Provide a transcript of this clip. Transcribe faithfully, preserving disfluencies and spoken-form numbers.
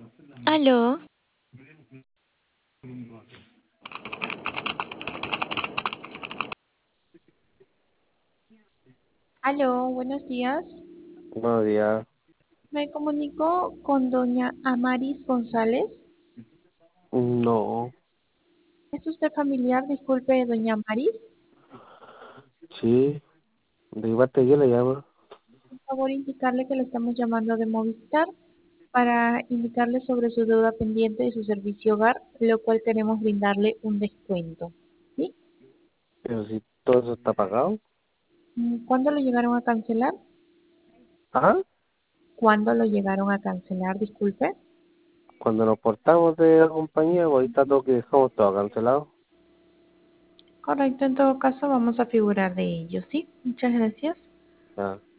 Aló, Aló, buenos días. buenos días. Me comunico con doña Amaris González. No, ¿Es usted familiar? Disculpe, doña Amaris. sí, de parte yo le llamo. Por favor, indicarle que le estamos llamando de Movistar para indicarle sobre su deuda pendiente de su servicio hogar, lo cual queremos brindarle un descuento. ¿Sí? Pero si todo eso está pagado. Mm, ¿Cuándo lo llegaron a cancelar? Ah, ¿Cuándo lo llegaron a cancelar? Disculpe. cuando nos portamos de la compañía, pues ahí está todo que dejamos todo cancelado. Correcto, en todo caso vamos a figurar de ello, ¿sí? Muchas gracias. Ya.